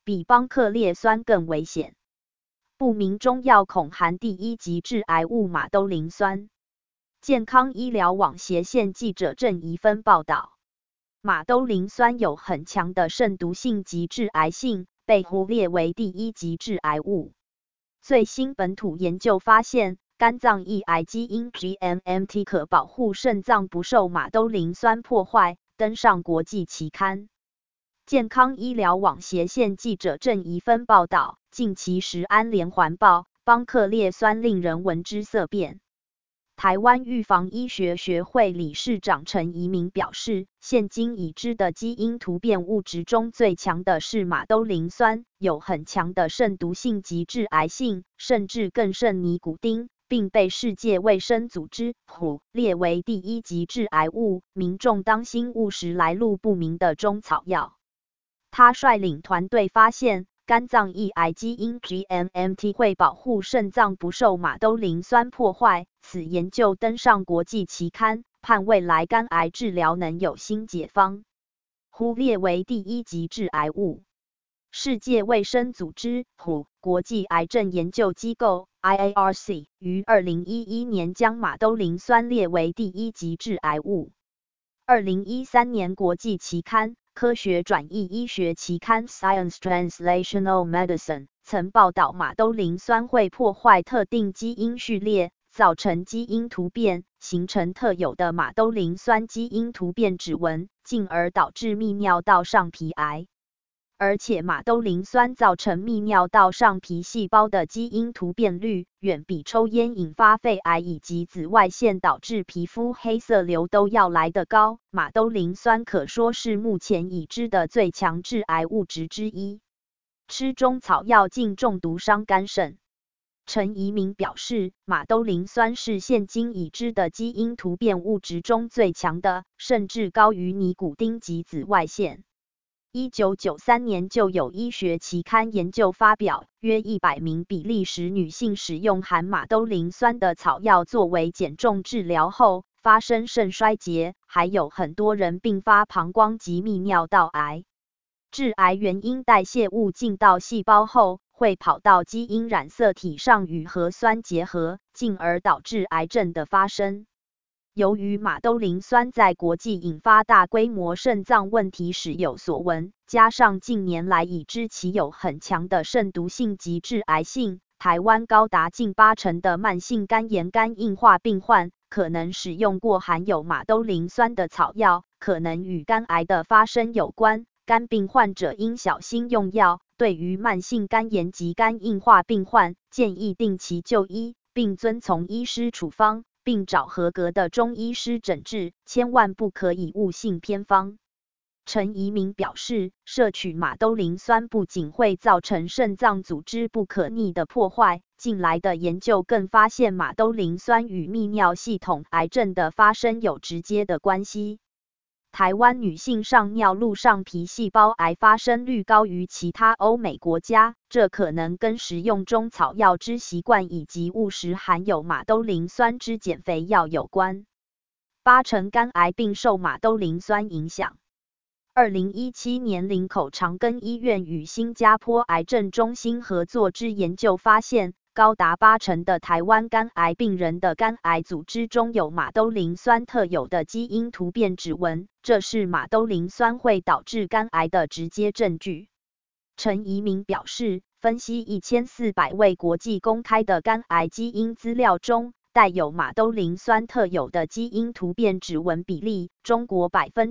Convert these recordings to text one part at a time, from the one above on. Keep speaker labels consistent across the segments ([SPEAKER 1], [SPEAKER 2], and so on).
[SPEAKER 1] 比邦克列酸更危险。不明中药恐含第一级致癌物马兜铃酸。健康医疗网斜线记者郑怡芬报道，马兜铃酸有很强的肾毒性及致癌性，被忽略为第一级致癌物。最新本土研究发现，肝脏抑癌基因 GMMT 可保护肾脏不受马兜铃酸破坏，登上国际期刊。健康医疗网斜线记者郑怡芬报道，近期食安连环报，邦克列酸令人闻之色变。台湾预防医学学会理事长陈怡明表示，现今已知的基因突变物质中最强的是马兜铃酸，有很强的肾毒性及致癌性，甚至更胜尼古丁，并被世界卫生组织 WHO 列为第一级致癌物，民众当心误食来路不明的中草药。他率领团队发现，肝脏抑癌基因 GMMT 会保护肾脏不受马兜铃酸破坏，此研究登上国际期刊，盼未来肝癌治疗能有新解方。WHO列为第一级致癌物。世界卫生组织 WHO 国际癌症研究机构 IARC 于2011年将马兜铃酸列为第一级致癌物。2013年国际期刊科学转译医学期刊 Science Translational Medicine 曾报道马兜铃酸会破坏特定基因序列，造成基因突变，形成特有的马兜铃酸基因突变指纹，进而导致泌尿道上皮癌。而且马兜铃酸造成泌尿道上皮细胞的基因突变率，远比抽烟引发肺癌以及紫外线导致皮肤黑色瘤都要来得高。马兜铃酸可说是目前已知的最强致癌物质之一。吃中草药竟中毒伤肝肾。陈怡明表示，马兜铃酸是现今已知的基因突变物质中最强的，甚至高于尼古丁及紫外线。1993年就有医学期刊研究发表，约100名比利时女性使用含马兜铃酸的草药作为减重治疗后，发生肾衰竭，还有很多人并发膀胱及泌尿道癌。致癌原因代谢物进到细胞后，会跑到基因染色体上与核酸结合，进而导致癌症的发生。由于马兜铃酸在国际引发大规模肾脏问题时有所闻，加上近年来已知其有很强的肾毒性及致癌性，台湾高达近80%的慢性肝炎肝硬化病患可能使用过含有马兜铃酸的草药，可能与肝癌的发生有关。肝病患者应小心用药，对于慢性肝炎及肝硬化病患，建议定期就医，并遵从医师处方，并找合格的中医师诊治，千万不可以误信偏方。陈怡明表示，摄取马兜铃酸不仅会造成肾脏组织不可逆的破坏，近来的研究更发现马兜铃酸与泌尿系统癌症的发生有直接的关系。台湾女性上尿路上皮细胞癌发生率高于其他欧美国家，这可能跟食用中草药之习惯以及误食含有马兜铃酸之减肥药有关。80%肝癌病受马兜铃酸影响。2017年林口长庚医院与新加坡癌症中心合作之研究发现，高达80%的台湾肝癌病人的肝癌组织中有马兜铃酸特有的基因突变指纹，这是马兜铃酸会导致肝癌的直接证据。陈怡明表示，分析1400位国际公开的肝癌基因资料中，带有马兜铃酸特有的基因突变指纹比例，中国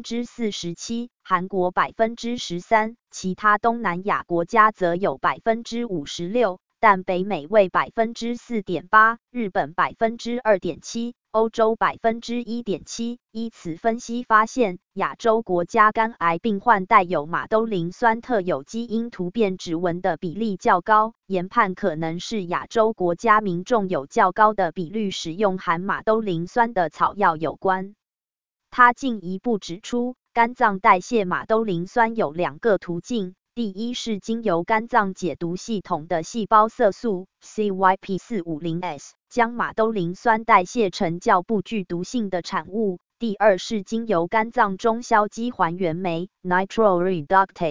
[SPEAKER 1] 47%，韩国13%，其他东南亚国家则有56%。但北美为4.8%，日本2.7%，欧洲1.7%。依此分析发现，亚洲国家肝癌病患带有马兜铃酸特有基因突变指纹的比例较高，研判可能是亚洲国家民众有较高的比率使用含马兜铃酸的草药有关。他进一步指出，肝脏代谢马兜铃酸有2个途径。第一是经由肝脏解毒系统的细胞色素 CYP450S 将马兜铃酸代谢成较不具毒性的产物。第二是经由肝脏中硝基还原酶 Nitroreductase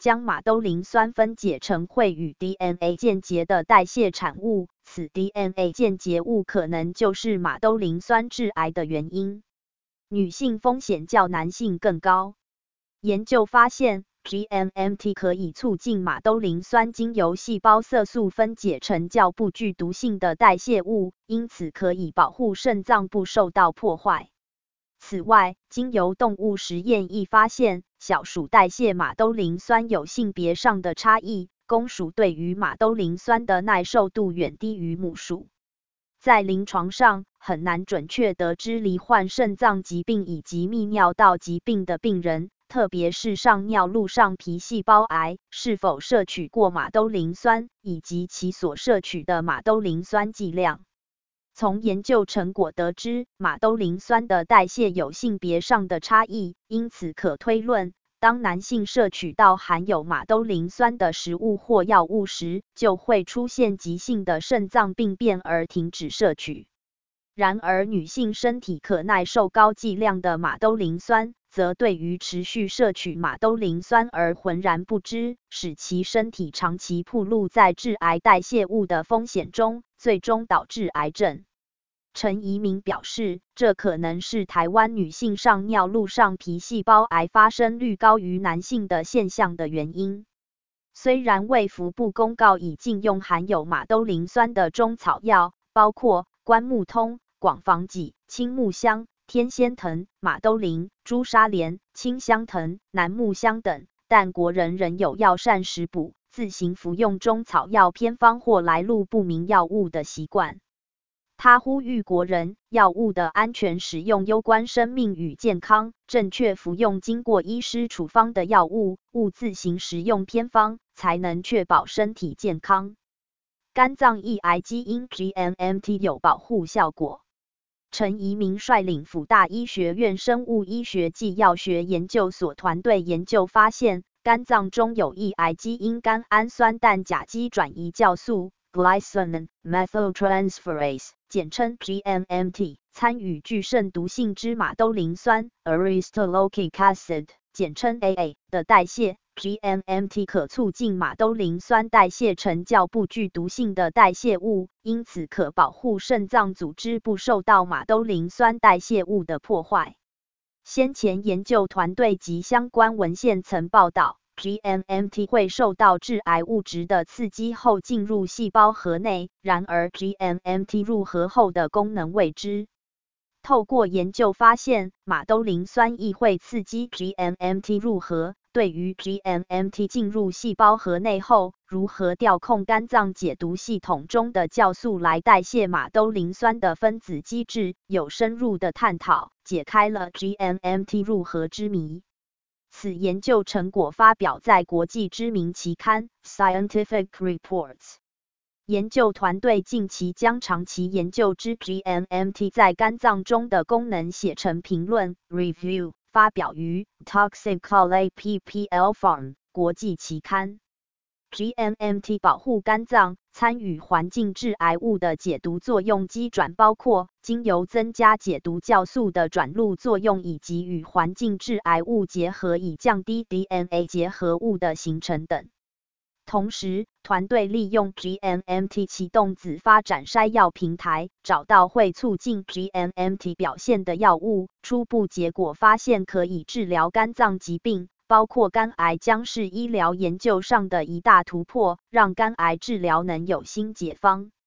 [SPEAKER 1] 将马兜铃酸分解成会与 DNA 键结的代谢产物，此 DNA 键结物可能就是马兜铃酸致癌的原因。女性风险较男性更高。研究发现 ，GMMT 可以促进马兜铃酸经由细胞色素分解成较不具毒性的代谢物，因此可以保护肾脏不受到破坏。此外，经由动物实验亦发现，小鼠代谢马兜铃酸有性别上的差异，公鼠对于马兜铃酸的耐受度远低于母鼠。在临床上，很难准确得知罹患肾脏疾病以及泌尿道疾病的病人，特别是上尿路上皮细胞癌，是否摄取过马兜铃酸，以及其所摄取的马兜铃酸剂量。从研究成果得知，马兜铃酸的代谢有性别上的差异，因此可推论，当男性摄取到含有马兜铃酸的食物或药物时，就会出现急性的肾脏病变而停止摄取。然而，女性身体可耐受高剂量的马兜铃酸，则对于持续摄取马兜铃酸而浑然不知，使其身体长期暴露在致癌代谢物的风险中，最终导致癌症。陈怡明表示，这可能是台湾女性上尿路上皮细胞癌发生率高于男性的现象的原因。虽然卫福部公告已禁用含有马兜铃酸的中草药，包括关木通、广防己、青木香、天仙藤、马兜铃、朱砂莲、清香藤、楠木香等，但国人仍有药膳食补、自行服用中草药偏方或来路不明药物的习惯。他呼吁国人，药物的安全使用攸关生命与健康，正确服用经过医师处方的药物，勿自行食用偏方，才能确保身体健康。肝脏抑癌基因 GMMT 有保护效果。陈怡明率领辅大医学院生物医学暨药学研究所团队研究发现，肝脏中有抑癌基因甘氨酸氮甲基转移酵素 Glycine methyltransferase， 简称 GMMT， 参与具肾毒性之马兜铃酸 Aristolochic acid， 简称 AA 的代谢。GMMT 可促进马兜铃酸代谢成较不具毒性的代谢物，因此可保护肾脏组织不受到马兜铃酸代谢物的破坏。先前研究团队及相关文献曾报道， GMMT 会受到致癌物质的刺激后进入细胞核内，然而 GMMT 入核后的功能未知。透过研究发现，马兜铃酸亦会刺激 GMMT 入核。对于 GMMT 进入细胞核内后，如何调控肝脏解毒系统中的酵素来代谢马兜铃酸的分子机制，有深入的探讨，解开了 GMMT 入核之谜。此研究成果发表在国际知名期刊 Scientific Reports。研究团队近期将长期研究之 GMMT 在肝脏中的功能写成评论 review， 发表于 Toxicology PPL Pharm 国际期刊。GMMT 保护肝脏，参与环境致癌物的解毒作用机转包括经由增加解毒酵素的转录作用，以及与环境致癌物结合以降低 DNA 结合物的形成等。同时，团队利用 GMMT 启动子发展筛药平台，找到会促进 GMMT 表现的药物。初步结果发现可以治疗肝脏疾病，包括肝癌，将是医疗研究上的一大突破，让肝癌治疗能有新解方。